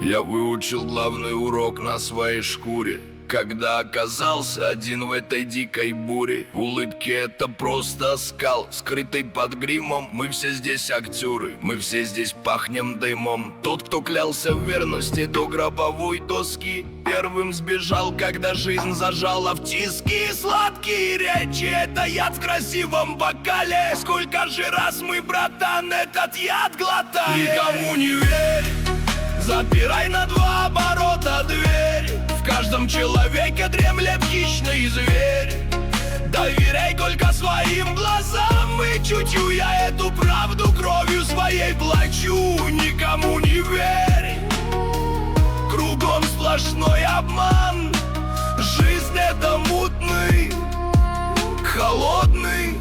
Я выучил главный урок на своей шкуре, когда оказался один в этой дикой буре. Улыбки — это просто оскал, скрытый под гримом. Мы все здесь актеры, мы все здесь пахнем дымом. Тот, кто клялся в верности до гробовой доски, первым сбежал, когда жизнь зажала в тиски. Сладкие речи — это яд в красивом бокале. Сколько же раз мы, братан, этот яд глотали. Никому не верь, запирай на 2 оборота дверь. В каждом человеке дремлет хищный зверь. Доверяй только своим глазам и чутью. Я эту правду кровью своей плачу. Никому не верь, кругом сплошной обман. Жизнь — это мутный, холодный,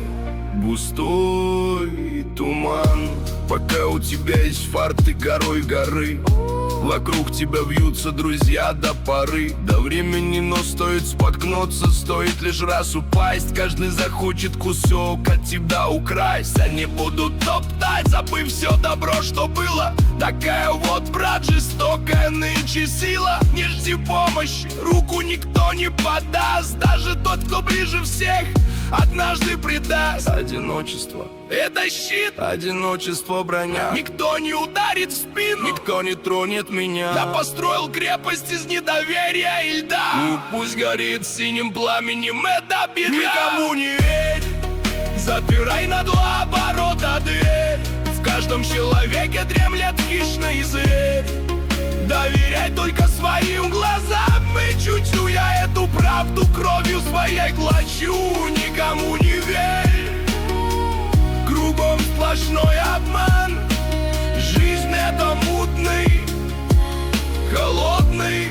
густой туман. Пока у тебя есть фарт, ты горой горы. Вокруг тебя вьются друзья до поры, до времени, но стоит споткнуться, стоит лишь раз упасть. Каждый захочет кусок от тебя украсть. Они будут топтать, забыв все добро, что было. Такая вот, брат, жестокая нынче сила. Не жди помощи, руку никто не подаст. Даже тот, кто ближе всех, однажды предаст. Одиночество — это щит, одиночество — броня. Никто не ударит в спину, никто не тронет меня. Я построил крепость из недоверия и льда. Ну, пусть горит синим пламенем эта беда. Никому не верь, запирай на 2 оборота дверь. В каждом человеке дремлет хищный зверь. Доверяй только своим глазам и чутью. Я эту правду кровью своей глочу. Никому не верь, кругом сплошной обман. Жизнь — это мутный, холодный,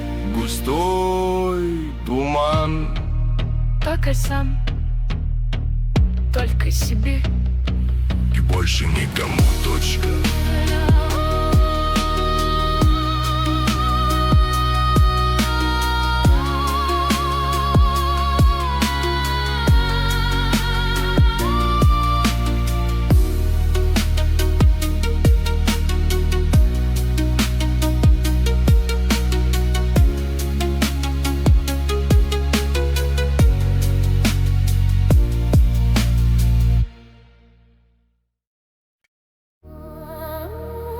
густой туман. Только сам, только себе И больше никому, точка.